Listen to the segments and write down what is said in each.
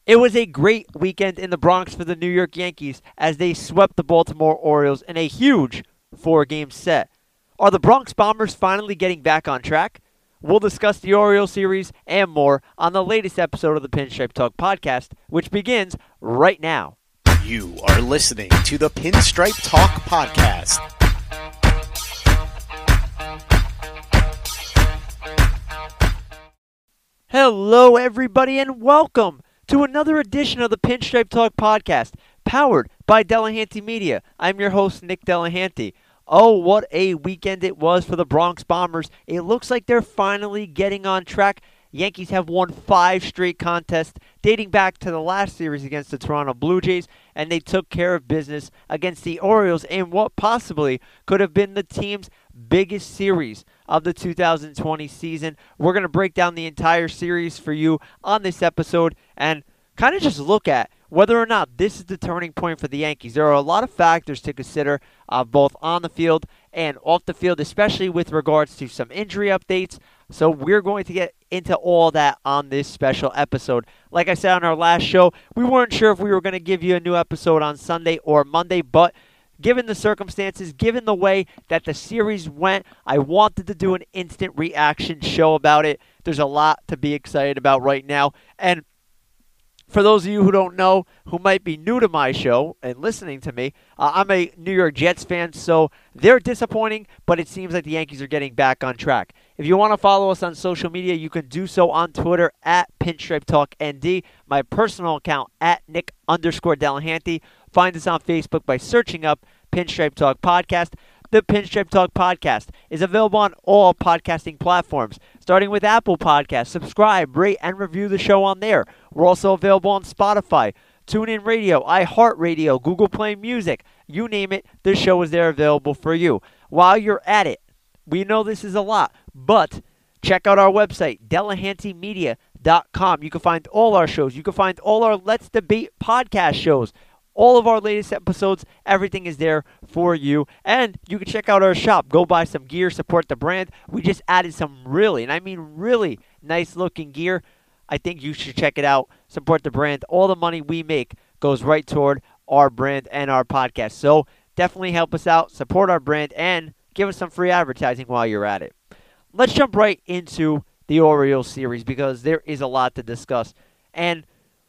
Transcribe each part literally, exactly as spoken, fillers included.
It was a great weekend in the Bronx for the New York Yankees as they swept the Baltimore Orioles in a huge four-game set. Are the Bronx Bombers finally getting back on track? We'll discuss the Orioles series and more on the latest episode of the Pinstripe Talk podcast, which begins right now. You are listening to the Pinstripe Talk podcast. Hello, everybody, and welcome to another edition of the Pinstripe Talk podcast, powered by Delahanty Media. I'm your host, Nick Delahanty. Oh, what a weekend it was for the Bronx Bombers. It looks like they're finally getting on track. Yankees have won five straight contests dating back to the last series against the Toronto Blue Jays, and they took care of business against the Orioles in what possibly could have been the team's biggest series of the two thousand twenty season. We're going to break down the entire series for you on this episode and kind of just look at whether or not this is the turning point for the Yankees. There are a lot of factors to consider, uh, both on the field and off the field, especially with regards to some injury updates. So we're going to get into all that on this special episode. Like I said on our last show, we weren't sure if we were going to give you a new episode on Sunday or Monday, but given the circumstances, given the way that the series went, I wanted to do an instant reaction show about it. There's a lot to be excited about right now. And for those of you who don't know, who might be new to my show and listening to me, uh, I'm a New York Jets fan, so they're disappointing, but it seems like the Yankees are getting back on track. If you want to follow us on social media, you can do so on Twitter at Pinstripe Talk N D, my personal account at Nick underscore Delahanty. Find us on Facebook by searching up Pinstripe Talk Podcast. The Pinstripe Talk Podcast is available on all podcasting platforms, starting with Apple Podcasts. Subscribe, rate, and review the show on there. We're also available on Spotify, TuneIn Radio, iHeartRadio, Google Play Music. You name it, the show is there available for you. While you're at it, we know this is a lot, but check out our website, Delahanty Media dot com. You can find all our shows. You can find all our Let's Debate podcast shows. All of our latest episodes, everything is there for you. And you can check out our shop. Go buy some gear, support the brand. We just added some really, and I mean really, nice looking gear. I think you should check it out. Support the brand. All the money we make goes right toward our brand and our podcast. So definitely help us out, support our brand, and give us some free advertising while you're at it. Let's jump right into the Orioles series because there is a lot to discuss. And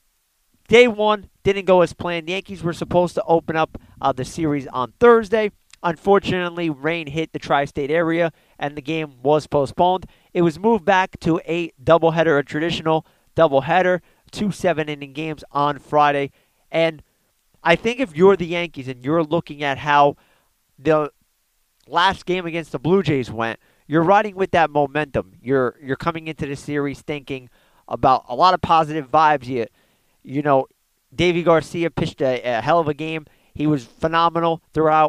Day one didn't go as planned. The Yankees were supposed to open up uh, the series on Thursday. Unfortunately, rain hit the tri-state area, and the game was postponed. It was moved back to a doubleheader, a traditional doubleheader, two seven-inning games on Friday. And I think if you're the Yankees and you're looking at how the last game against the Blue Jays went, you're riding with that momentum. You're you're coming into the series thinking about a lot of positive vibes. You You know, Davy Garcia pitched a, a hell of a game. He was phenomenal throughout.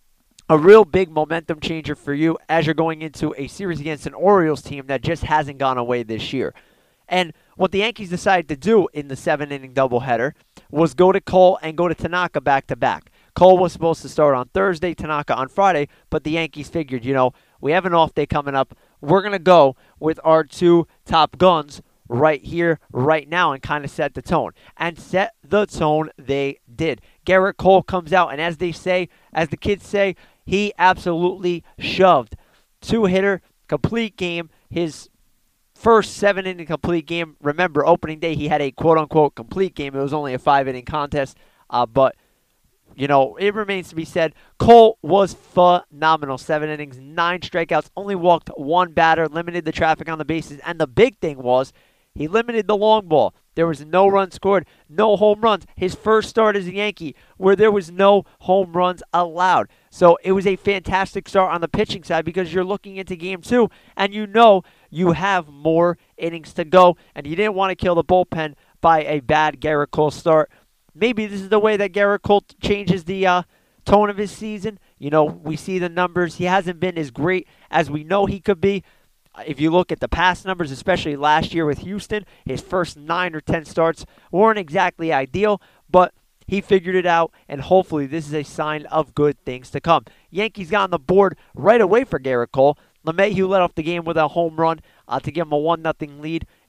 A real big momentum changer for you as you're going into a series against an Orioles team that just hasn't gone away this year. And what the Yankees decided to do in the seven-inning doubleheader was go to Cole and go to Tanaka back-to-back. Cole was supposed to start on Thursday, Tanaka on Friday, but the Yankees figured, you know, we have an off day coming up. We're going to go with our two top guns right here, right now, and kind of set the tone. And set the tone they did. Gerrit Cole comes out, and as they say, as the kids say, he absolutely shoved. Two-hitter, complete game. His first seven-inning complete game. Remember, opening day, he had a quote-unquote complete game. It was only a five-inning contest. Uh, but, you know, it remains to be said, Cole was phenomenal. Seven innings, nine strikeouts, only walked one batter, limited the traffic on the bases. And the big thing was, he limited the long ball. There was no run scored, no home runs. His first start as a Yankee where there was no home runs allowed. So it was a fantastic start on the pitching side because you're looking into game two and you know you have more innings to go and you didn't want to kill the bullpen by a bad Gerrit Cole start. Maybe this is the way that Gerrit Cole changes the uh, tone of his season. You know, we see the numbers. He hasn't been as great as we know he could be. If you look at the past numbers, especially last year with Houston, his first nine or ten starts weren't exactly ideal, but he figured it out, and hopefully this is a sign of good things to come. Yankees got on the board right away for Gerrit Cole. LeMahieu led off the game with a home run uh, to give him a one nothing lead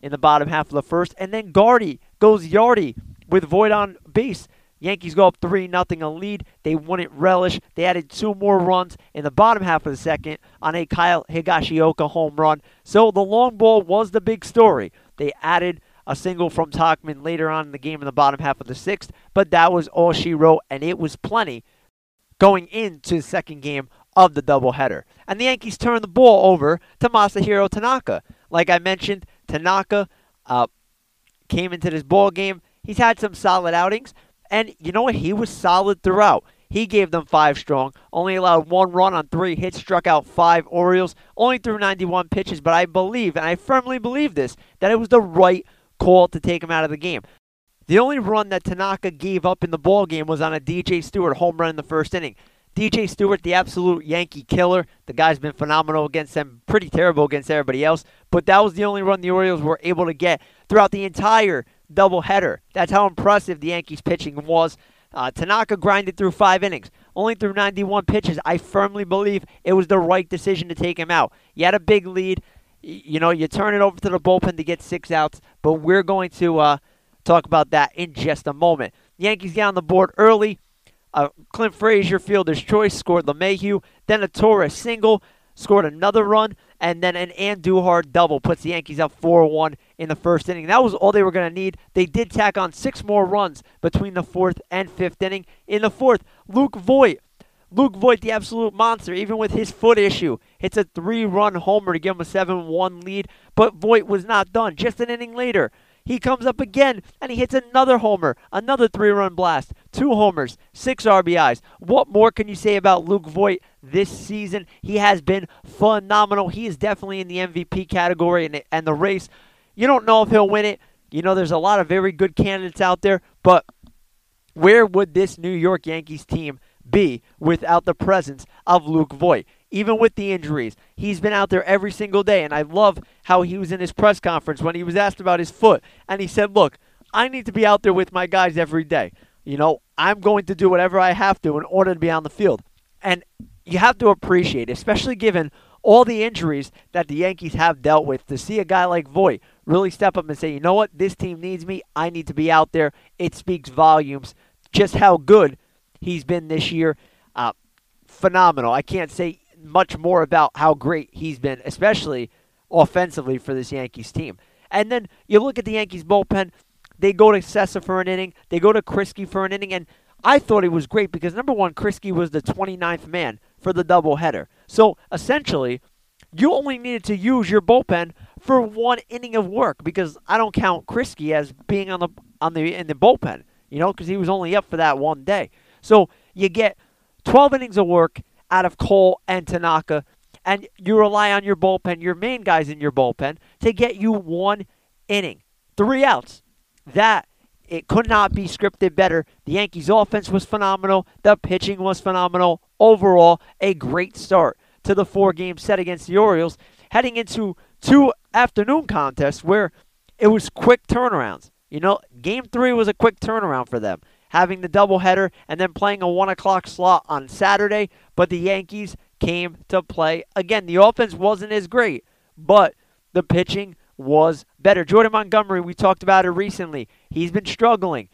in the bottom half of the first, and then Gardy goes yardy with Voit on base. Yankees go up three nothing a lead. They wouldn't relish. They added two more runs in the bottom half of the second on a Kyle Higashioka home run. So the long ball was the big story. They added a single from Tauchman later on in the game in the bottom half of the sixth, but that was all she wrote, and it was plenty going into the second game of the doubleheader. And the Yankees turned the ball over to Masahiro Tanaka. Like I mentioned, Tanaka uh, came into this ball game. He's had some solid outings. And you know what? He was solid throughout. He gave them five strong, only allowed one run on three hits, struck out five Orioles, only threw ninety-one pitches. But I believe, and I firmly believe this, that it was the right call to take him out of the game. The only run that Tanaka gave up in the ball game was on a D J Stewart home run in the first inning. D J Stewart, the absolute Yankee killer. The guy's been phenomenal against them, pretty terrible against everybody else. But that was the only run the Orioles were able to get throughout the entire doubleheader. That's how impressive the Yankees pitching was. Uh, Tanaka grinded through five innings, only threw ninety-one pitches. I firmly believe it was the right decision to take him out. You had a big lead. Y- you know, you turn it over to the bullpen to get six outs, but we're going to uh, talk about that in just a moment. Yankees get on the board early. Uh, Clint Frazier, fielder's choice, scored LeMahieu. Then a Torres single, scored another run, and then an Andujar double puts the Yankees up four one in the first inning. That was all they were going to need. They did tack on six more runs between the fourth and fifth inning. In the fourth, Luke Voit. Luke Voit, the absolute monster, even with his foot issue, hits a three-run homer to give him a seven one lead. But Voit was not done. Just an inning later, he comes up again, and he hits another homer, another three-run blast, two homers, six R B Is. What more can you say about Luke Voit this season? He has been phenomenal. He is definitely in the M V P category and, and the race. You don't know if he'll win it. You know, there's a lot of very good candidates out there, but where would this New York Yankees team be without the presence of Luke Voit? Even with the injuries, he's been out there every single day, and I love how he was in his press conference when he was asked about his foot, and he said, look, I need to be out there with my guys every day. You know, I'm going to do whatever I have to in order to be on the field. And you have to appreciate, especially given all the injuries that the Yankees have dealt with, to see a guy like Voit really step up and say, you know what, this team needs me, I need to be out there. It speaks volumes just how good he's been this year. Uh, phenomenal. I can't say much more about how great he's been, especially offensively for this Yankees team. And then you look at the Yankees bullpen, they go to Sessa for an inning, they go to Kriske for an inning, and I thought it was great because, number one, Kriske was the twenty-ninth man for the doubleheader. So, essentially, you only needed to use your bullpen for one inning of work because I don't count Kriske as being on the on the in the bullpen, you know, because he was only up for that one day. So, you get twelve innings of work out of Cole and Tanaka, and you rely on your bullpen, your main guys in your bullpen, to get you one inning. Three outs. That, it could not be scripted better. The Yankees' offense was phenomenal. The pitching was phenomenal. Overall, a great start to the four-game set against the Orioles, heading into two afternoon contests where it was quick turnarounds. You know, game three was a quick turnaround for them, having the doubleheader and then playing a one o'clock slot on Saturday, but the Yankees came to play. Again, the offense wasn't as great, but the pitching was better. Jordan Montgomery, we talked about it recently. He's been struggling.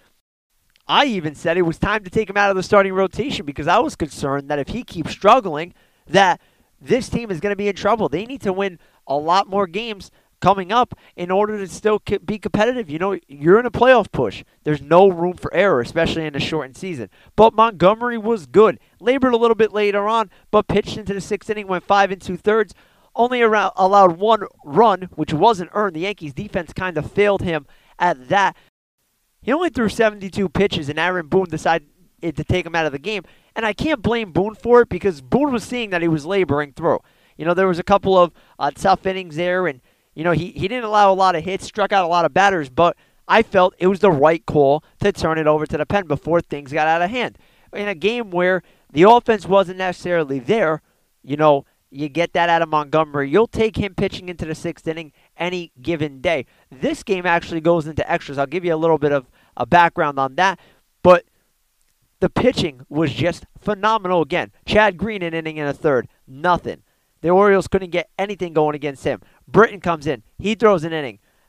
I even said it was time to take him out of the starting rotation because I was concerned that if he keeps struggling, that this team is going to be in trouble. They need to win a lot more games coming up in order to still be competitive. You know, you're in a playoff push. There's no room for error, especially in a shortened season. But Montgomery was good. Labored a little bit later on, but pitched into the sixth inning, went five and two-thirds. Only around, allowed one run, which wasn't earned. The Yankees' defense kind of failed him at that. He only threw seventy-two pitches, and Aaron Boone decided to take him out of the game. And I can't blame Boone for it because Boone was seeing that he was laboring through. You know, there was a couple of uh, tough innings there, and you know, he, he didn't allow a lot of hits, struck out a lot of batters, but I felt it was the right call to turn it over to the pen before things got out of hand. In a game where the offense wasn't necessarily there, you know, you get that out of Montgomery. You'll take him pitching into the sixth inning any given day. This game actually goes into extras. I'll give you a little bit of a background on that, but the pitching was just phenomenal again. Chad Green an inning and a third, nothing. The Orioles couldn't get anything going against him. Britton comes in. He throws an inning.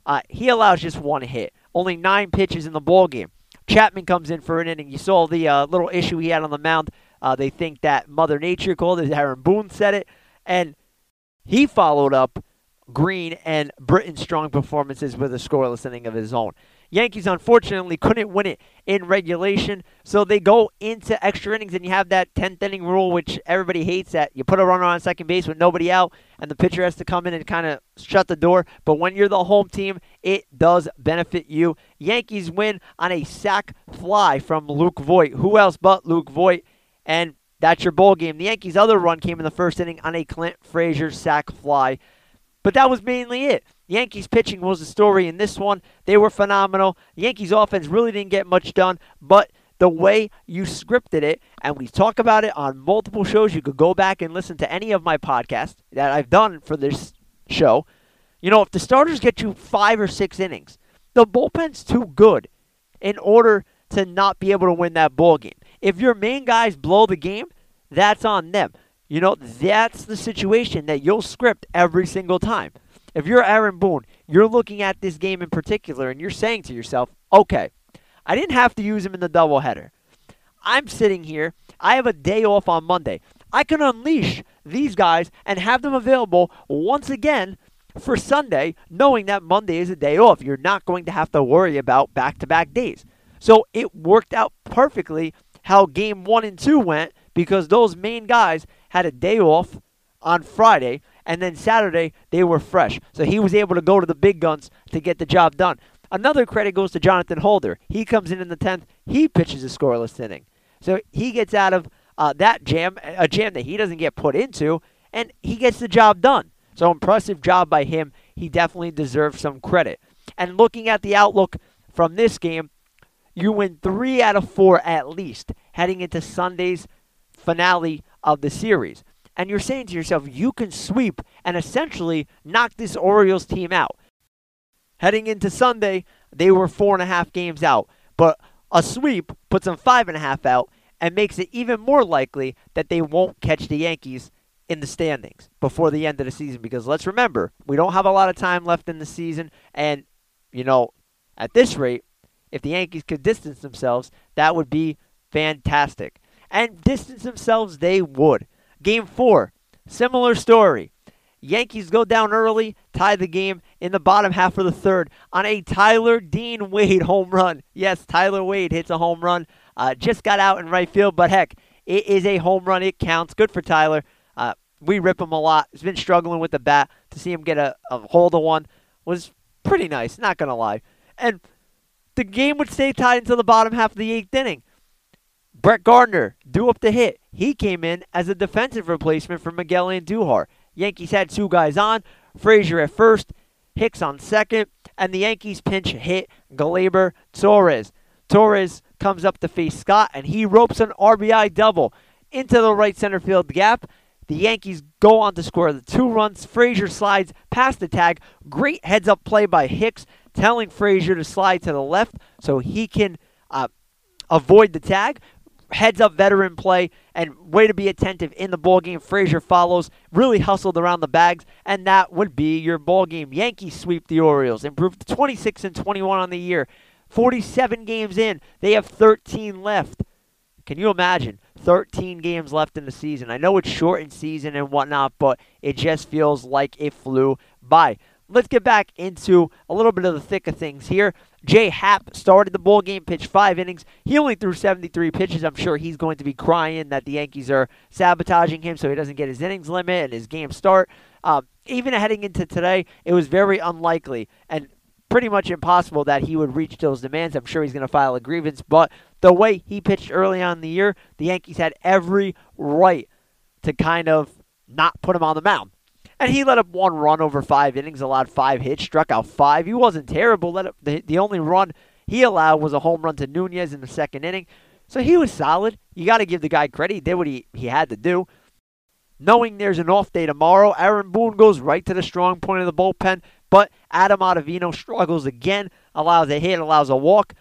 Uh, he allows just one hit. Only nine pitches in the ballgame. Chapman comes in for an inning. You saw the uh, little issue he had on the mound. Uh, they think that Mother Nature called it. Aaron Boone said it. And he followed up Green and Britton's strong performances with a scoreless inning of his own. Yankees, unfortunately, couldn't win it in regulation, so they go into extra innings, and you have that tenth inning rule, which everybody hates, that you put a runner on second base with nobody out, and the pitcher has to come in and kind of shut the door. But when you're the home team, it does benefit you. Yankees win on a sac fly from Luke Voit. Who else but Luke Voit? And that's your bowl game. The Yankees' other run came in the first inning on a Clint Frazier sac fly. But that was mainly it. Yankees pitching was the story in this one. They were phenomenal. The Yankees offense really didn't get much done, but the way you scripted it, and we talk about it on multiple shows, you could go back and listen to any of my podcasts that I've done for this show. You know, if the starters get you five or six innings, the bullpen's too good in order to not be able to win that ball game. If your main guys blow the game, that's on them. You know, that's the situation that you'll script every single time. If you're Aaron Boone, you're looking at this game in particular, and you're saying to yourself, okay, I didn't have to use him in the doubleheader. I'm sitting here. I have a day off on Monday. I can unleash these guys and have them available once again for Sunday, knowing that Monday is a day off. You're not going to have to worry about back-to-back days. So it worked out perfectly how game one and two went, because those main guys had a day off on Friday, and then Saturday they were fresh. So he was able to go to the big guns to get the job done. Another credit goes to Jonathan Holder. He comes in in the tenth. He pitches a scoreless inning. So he gets out of uh, that jam, a jam that he doesn't get put into, and he gets the job done. So impressive job by him. He definitely deserves some credit. And looking at the outlook from this game, you win three out of four at least heading into Sunday's finale of the series. And you're saying to yourself, you can sweep and essentially knock this Orioles team out. Heading into Sunday, they were four and a half games out. But a sweep puts them five and a half out and makes it even more likely that they won't catch the Yankees in the standings before the end of the season. Because let's remember, we don't have a lot of time left in the season. And, you know, at this rate, if the Yankees could distance themselves, that would be fantastic. And distance themselves they would. Game four, similar story. Yankees go down early, tie the game in the bottom half of the third on a Tyler Dean Wade home run. Yes, Tyler Wade hits a home run. Uh, just got out in right field, but heck, it is a home run. It counts. Good for Tyler. Uh, we rip him a lot. He's been struggling with the bat. To see him get a, a hold of one was pretty nice, not going to lie. And the game would stay tied until the bottom half of the eighth inning. Brett Gardner, due up the hit. He came in as a defensive replacement for Miguel Andujar. Yankees had two guys on, Frazier at first, Hicks on second, and the Yankees pinch hit Gleyber Torres. Torres comes up to face Scott, and he ropes an R B I double into the right center field gap. The Yankees go on to score the two runs. Frazier slides past the tag. Great heads-up play by Hicks, telling Frazier to slide to the left so he can uh, avoid the tag. Heads-up veteran play, and way to be attentive in the ballgame. Frazier follows, really hustled around the bags, and that would be your ballgame. Yankees sweep the Orioles, improved to twenty-six and twenty-one on the year. forty-seven games in, they have thirteen left. Can you imagine? thirteen games left in the season. I know it's shortened season and whatnot, but it just feels like it flew by. Let's get back into a little bit of the thick of things here. Jay Happ started the ball game, pitched five innings. He only threw seventy-three pitches. I'm sure he's going to be crying that the Yankees are sabotaging him so he doesn't get his innings limit and his game start. Um, even heading into today, it was very unlikely and pretty much impossible that he would reach those demands. I'm sure he's going to file a grievance, but the way he pitched early on in the year, the Yankees had every right to kind of not put him on the mound. And he let up one run over five innings, allowed five hits, struck out five. He wasn't terrible. Let up, the, the only run he allowed was a home run to Nunez in the second inning. So he was solid. You got to give the guy credit. He did what he, he had to do. Knowing there's an off day tomorrow, Aaron Boone goes right to the strong point of the bullpen, but Adam Ottavino struggles again, allows a hit, allows a walk.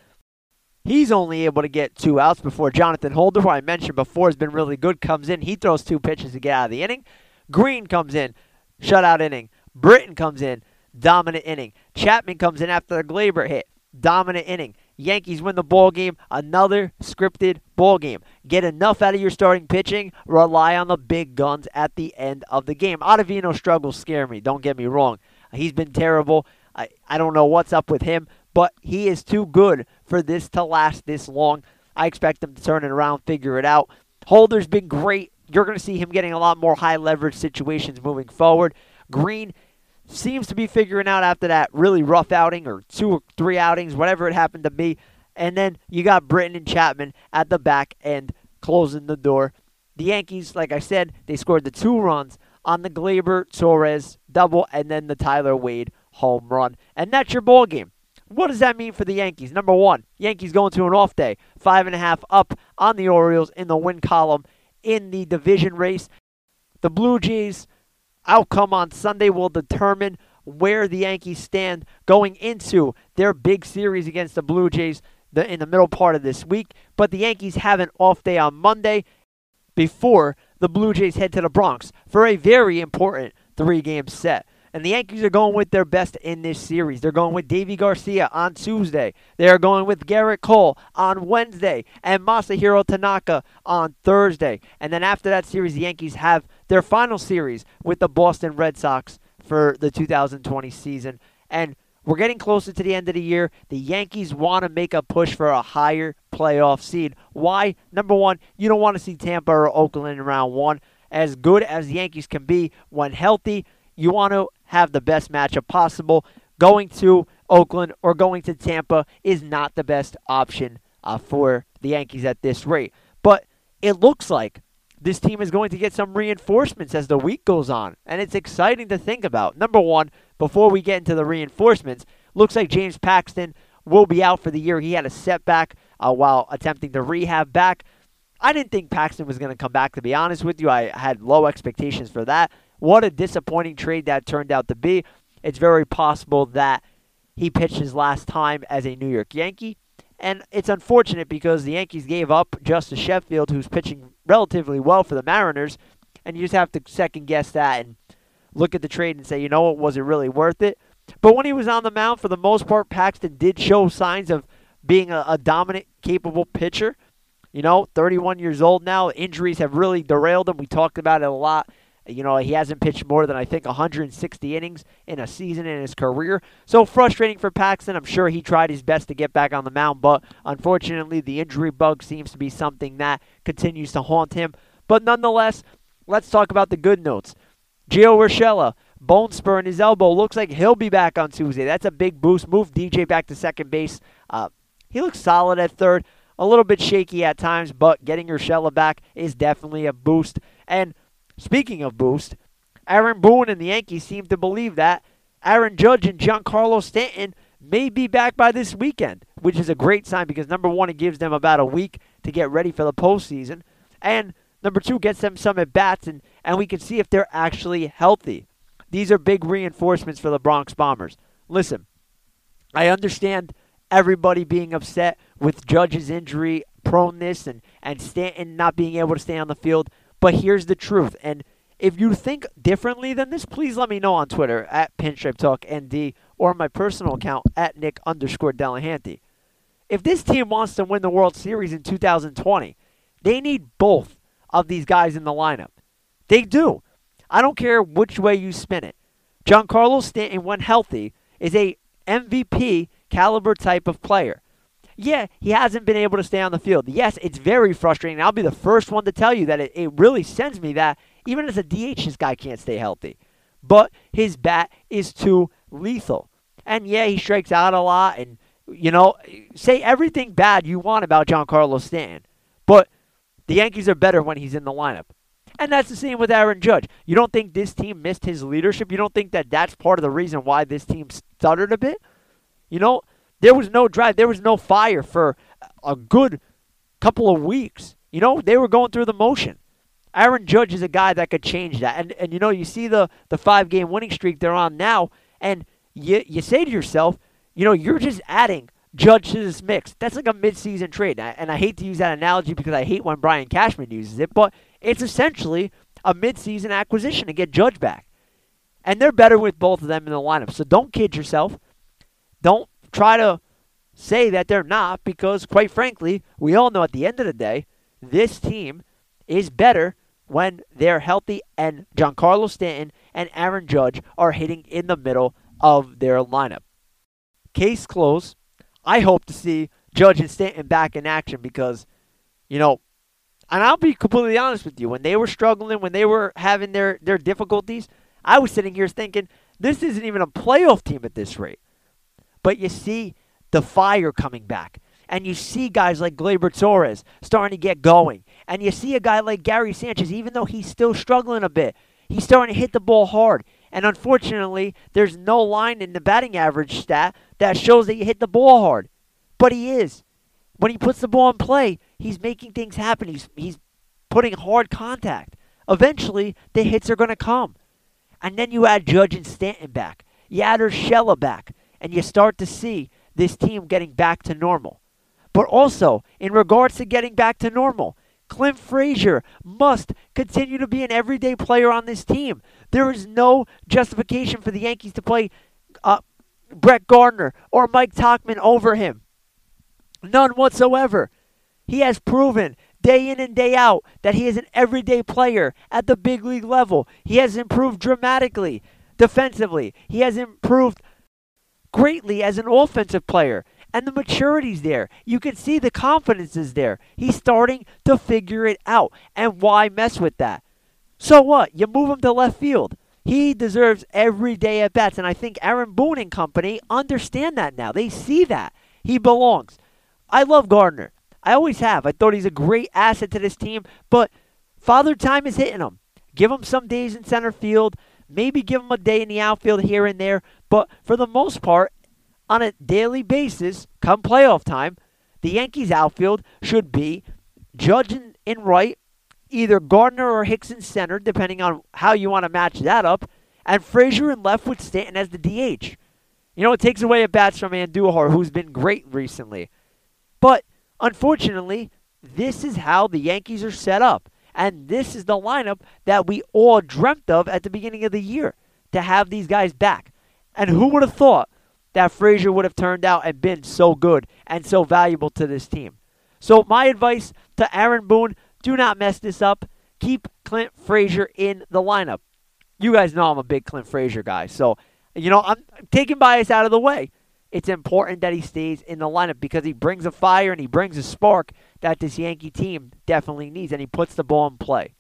He's only able to get two outs before Jonathan Holder, who I mentioned before has been really good, comes in. He throws two pitches to get out of the inning. Green comes in. Shutout inning. Britton comes in. dominant inning. Chapman comes in after the Gleyber hit, dominant inning. Yankees win the ball game, another scripted ball game. Get enough out of your starting pitching, rely on the big guns at the end of the game. Ottavino's struggles scare me, don't get me wrong. He's been terrible. I, I don't know what's up with him, but he is too good for this to last this long. I expect him to turn it around, figure it out. Holder's been great. You're going to see him getting a lot more high-leverage situations moving forward. Green seems to be figuring out after that really rough outing or two or three outings, whatever it happened to be. And then you got Britton and Chapman at the back end closing the door. The Yankees, like I said, they scored the two runs on the Gleyber-Torres double and then the Tyler Wade home run. And that's your ball game. What does that mean for the Yankees? Number one, Yankees going to an off day. Five and a half up on the Orioles in the win column in the division race. The Blue Jays outcome on Sunday will determine where the Yankees stand going into their big series against the Blue Jays the, in the middle part of this week. But the Yankees have an off day on Monday before the Blue Jays head to the Bronx for a very important three-game set. And the Yankees are going with their best in this series. They're going with Deivi Garcia on Tuesday. They are going with Garrett Cole on Wednesday and Masahiro Tanaka on Thursday. And then after that series, the Yankees have their final series with the Boston Red Sox for the two thousand twenty season. And we're getting closer to the end of the year. The Yankees want to make a push for a higher playoff seed. Why? Number one, you don't want to see Tampa or Oakland in round one. As good as the Yankees can be when healthy, you want to have the best matchup possible. Going to Oakland or going to Tampa is not the best option uh, for the Yankees at this rate. But it looks like this team is going to get some reinforcements as the week goes on, and it's exciting to think about. Number one, before we get into the reinforcements, looks like James Paxton will be out for the year. He had a setback uh, while attempting to rehab back. I didn't think Paxton was going to come back, to be honest with you. I had low expectations for that. What a disappointing trade that turned out to be. It's very possible that he pitched his last time as a New York Yankee. And it's unfortunate because the Yankees gave up Justice Sheffield, who's pitching relatively well for the Mariners. And you just have to second-guess that and look at the trade and say, you know what, was it really worth it? But when he was on the mound, for the most part, Paxton did show signs of being a, a dominant, capable pitcher. You know, thirty-one years old now. Injuries have really derailed him. We talked about it a lot. You know, he hasn't pitched more than, I think, one hundred sixty innings in a season in his career. So frustrating for Paxton. I'm sure he tried his best to get back on the mound, but unfortunately, the injury bug seems to be something that continues to haunt him. But nonetheless, let's talk about the good notes. Gio Urshela, bone spur in his elbow. Looks like he'll be back on Tuesday. That's a big boost. Move D J back to second base. Uh, he looks solid at third. A little bit shaky at times, but getting Urshela back is definitely a boost. And speaking of boost, Aaron Boone and the Yankees seem to believe that Aaron Judge and Giancarlo Stanton may be back by this weekend, which is a great sign because, number one, it gives them about a week to get ready for the postseason, and number two, gets them some at-bats, and, and we can see if they're actually healthy. These are big reinforcements for the Bronx Bombers. Listen, I understand everybody being upset with Judge's injury proneness and, and Stanton not being able to stay on the field. But here's the truth, and if you think differently than this, please let me know on Twitter at Pinstripe Talk N D or my personal account at Nick underscore Delahanty. If this team wants to win the World Series in two thousand twenty, they need both of these guys in the lineup. They do. I don't care which way you spin it. Giancarlo Stanton, when healthy, is a M V P caliber type of player. Yeah, he hasn't been able to stay on the field. Yes, it's very frustrating. I'll be the first one to tell you that it, it really sends me that even as a D H, this guy can't stay healthy. But his bat is too lethal. And yeah, he strikes out a lot. And, you know, say everything bad you want about Giancarlo Stanton. But the Yankees are better when he's in the lineup. And that's the same with Aaron Judge. You don't think this team missed his leadership? You don't think that that's part of the reason why this team stuttered a bit? You know, there was no drive. There was no fire for a good couple of weeks. You know, they were going through the motion. Aaron Judge is a guy that could change that. And, and you know, you see the, the five-game winning streak they're on now, and you, you say to yourself, you know, you're just adding Judge to this mix. That's like a mid-season trade. And I, and I hate to use that analogy because I hate when Brian Cashman uses it, but it's essentially a mid-season acquisition to get Judge back. And they're better with both of them in the lineup. So don't kid yourself. Don't try to say that they're not, because quite frankly, we all know at the end of the day, this team is better when they're healthy and Giancarlo Stanton and Aaron Judge are hitting in the middle of their lineup. Case closed. I hope to see Judge and Stanton back in action because, you know, and I'll be completely honest with you, when they were struggling, when they were having their, their difficulties, I was sitting here thinking, this isn't even a playoff team at this rate. But you see the fire coming back. And you see guys like Gleyber Torres starting to get going. And you see a guy like Gary Sanchez, even though he's still struggling a bit, he's starting to hit the ball hard. And unfortunately, there's no line in the batting average stat that shows that you hit the ball hard. But he is. When he puts the ball in play, he's making things happen. He's, he's putting hard contact. Eventually, the hits are going to come. And then you add Judge and Stanton back. You add Urshela back. And you start to see this team getting back to normal. But also, in regards to getting back to normal, Clint Frazier must continue to be an everyday player on this team. There is no justification for the Yankees to play uh, Brett Gardner or Mike Tauchman over him. None whatsoever. He has proven day in and day out that he is an everyday player at the big league level. He has improved dramatically defensively. He has improved greatly as an offensive player. And the maturity's there. You can see the confidence is there. He's starting to figure it out. And why mess with that? So what? You move him to left field. He deserves every day at bats. And I think Aaron Boone and company understand that now. They see that. He belongs. I love Gardner. I always have. I thought he's a great asset to this team. But Father Time is hitting him. Give him some days in center field. Maybe give him a day in the outfield here and there. But for the most part, on a daily basis, come playoff time, the Yankees outfield should be Judge in, in right, either Gardner or Hicks in center, depending on how you want to match that up, and Frazier in left with Stanton as the D H. You know, it takes away at bats from Andujar, who's been great recently. But, unfortunately, this is how the Yankees are set up. And this is the lineup that we all dreamt of at the beginning of the year, to have these guys back. And who would have thought that Frazier would have turned out and been so good and so valuable to this team? So my advice to Aaron Boone, do not mess this up. Keep Clint Frazier in the lineup. You guys know I'm a big Clint Frazier guy. So, you know, I'm taking bias out of the way. It's important that he stays in the lineup because he brings a fire and he brings a spark that this Yankee team definitely needs, and he puts the ball in play.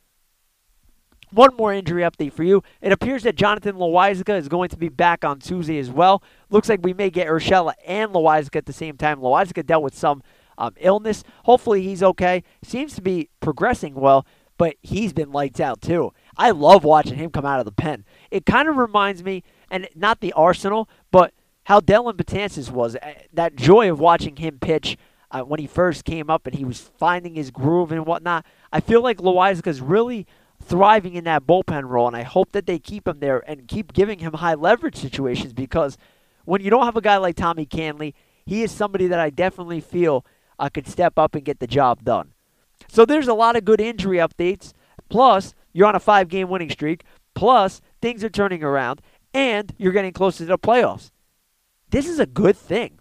One more injury update for you. It appears that Jonathan Loáisiga is going to be back on Tuesday as well. Looks like we may get Urshela and Loáisiga at the same time. Loáisiga dealt with some um, illness. Hopefully he's okay. Seems to be progressing well, but he's been lights out too. I love watching him come out of the pen. It kind of reminds me, and not the Arsenal, but how Dellin Betances was. That joy of watching him pitch uh, when he first came up and he was finding his groove and whatnot. I feel like Loáisiga's really thriving in that bullpen role, and I hope that they keep him there and keep giving him high leverage situations, because when you don't have a guy like Tommy Canley, he is somebody that I definitely feel uh, could step up and get the job done. So there's a lot of good injury updates, plus you're on a five-game winning streak, plus things are turning around, and you're getting closer to the playoffs. This is a good thing.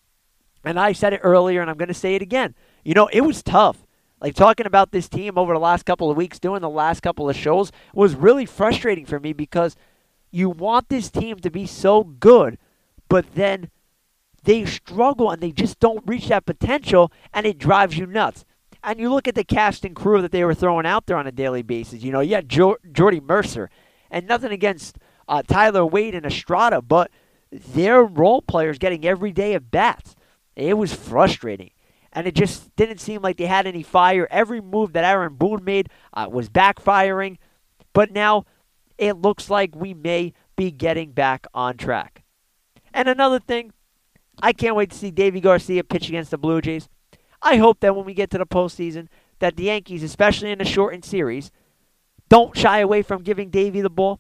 And I said it earlier, and I'm going to say it again. You know, it was tough. Like, talking about this team over the last couple of weeks, doing the last couple of shows, was really frustrating for me because you want this team to be so good, but then they struggle and they just don't reach that potential, and it drives you nuts. And you look at the cast and crew that they were throwing out there on a daily basis. You know, you had jo- Jordy Mercer, and nothing against uh, Tyler Wade and Estrada, but their role players getting every day at bats. It was frustrating. And it just didn't seem like they had any fire. Every move that Aaron Boone made uh, was backfiring. But now it looks like we may be getting back on track. And another thing, I can't wait to see Deivi Garcia pitch against the Blue Jays. I hope that when we get to the postseason, that the Yankees, especially in the shortened series, don't shy away from giving Deivi the ball.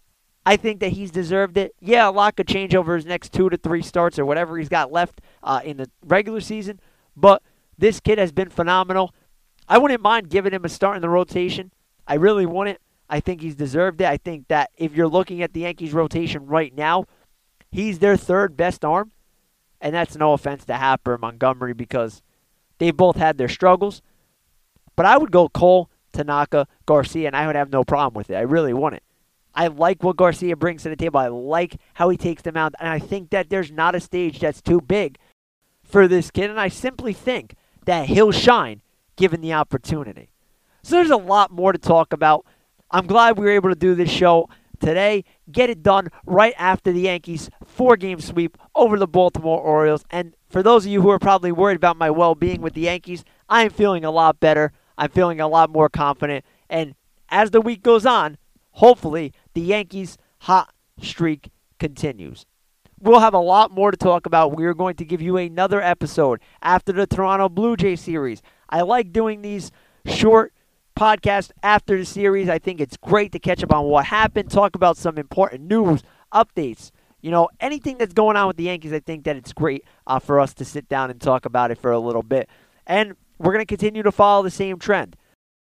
I think that he's deserved it. Yeah, a lot could change over his next two to three starts or whatever he's got left uh, in the regular season. But this kid has been phenomenal. I wouldn't mind giving him a start in the rotation. I really wouldn't. I think he's deserved it. I think that if you're looking at the Yankees rotation right now, he's their third best arm. And that's no offense to Happer and Montgomery because they both had their struggles. But I would go Cole, Tanaka, Garcia, and I would have no problem with it. I really wouldn't. I like what Garcia brings to the table. I like how he takes them out. And I think that there's not a stage that's too big for this kid. And I simply think that he'll shine given the opportunity. So there's a lot more to talk about. I'm glad we were able to do this show today. Get it done right after the Yankees' four-game sweep over the Baltimore Orioles. And for those of you who are probably worried about my well-being with the Yankees, I am feeling a lot better. I'm feeling a lot more confident. And as the week goes on, hopefully the Yankees' hot streak continues. We'll have a lot more to talk about. We are going to give you another episode after the Toronto Blue Jays series. I like doing these short podcasts after the series. I think it's great to catch up on what happened, talk about some important news, updates. You know, anything that's going on with the Yankees, I think that it's great uh, for us to sit down and talk about it for a little bit. And we're going to continue to follow the same trend.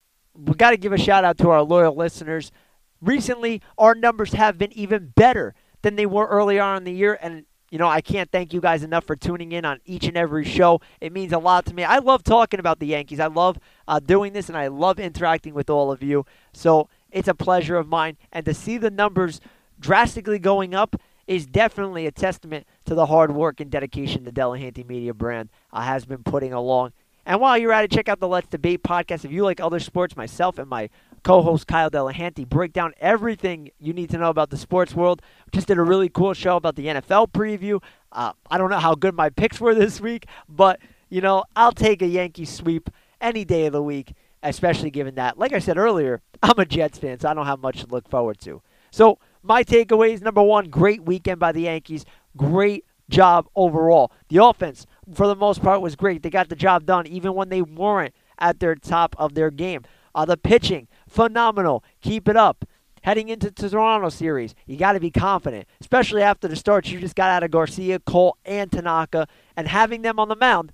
We got to give a shout out to our loyal listeners. Recently, our numbers have been even better than they were early on in the year, and you know, I can't thank you guys enough for tuning in on each and every show. It means a lot to me. I love talking about the Yankees. I love uh, doing this, and I love interacting with all of you. So it's a pleasure of mine. And to see the numbers drastically going up is definitely a testament to the hard work and dedication the Delahanty Media brand uh, has been putting along. And while you're at it, check out the Let's Debate podcast. If you like other sports, myself and my co-host Kyle Delahanty break down everything you need to know about the sports world. Just did a really cool show about the N F L preview. Uh, I don't know how good my picks were this week, but, you know, I'll take a Yankee sweep any day of the week, especially given that, like I said earlier, I'm a Jets fan, so I don't have much to look forward to. So my takeaways, number one, great weekend by the Yankees. Great job overall. The offense, for the most part, was great. They got the job done even when they weren't at their top of their game. Uh, the pitching, phenomenal. Keep it up. Heading into the Toronto series, you got to be confident, especially after the starts you just got out of Garcia, Cole, and Tanaka, and having them on the mound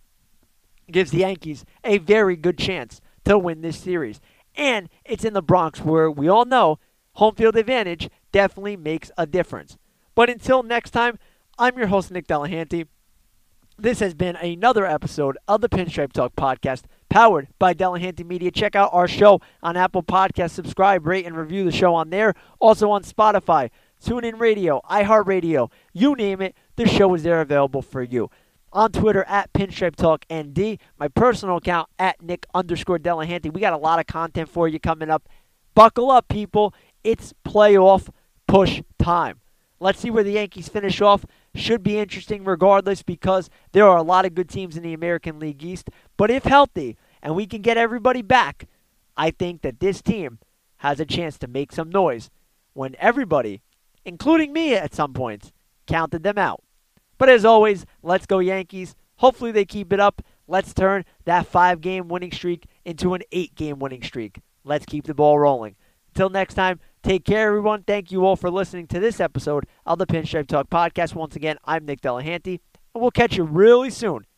gives the Yankees a very good chance to win this series. And it's in the Bronx where we all know home field advantage definitely makes a difference. But until next time, I'm your host, Nick Delahanty. This has been another episode of the Pinstripe Talk podcast, powered by Delahanty Media. Check out our show on Apple Podcasts. Subscribe, rate, and review the show on there. Also on Spotify, TuneIn Radio, iHeartRadio. You name it, the show is there available for you. On Twitter, at Pinstripe Talk N D. My personal account, at Nick underscore Delahanty. We got a lot of content for you coming up. Buckle up, people. It's playoff push time. Let's see where the Yankees finish off. Should be interesting regardless because there are a lot of good teams in the American League East. But if healthy and we can get everybody back, I think that this team has a chance to make some noise when everybody, including me at some points, counted them out. But as always, let's go Yankees. Hopefully they keep it up. Let's turn that five-game winning streak into an eight-game winning streak. Let's keep the ball rolling. Until next time, take care, everyone. Thank you all for listening to this episode of the Pinstripe Talk podcast. Once again, I'm Nick Delahanty, and we'll catch you really soon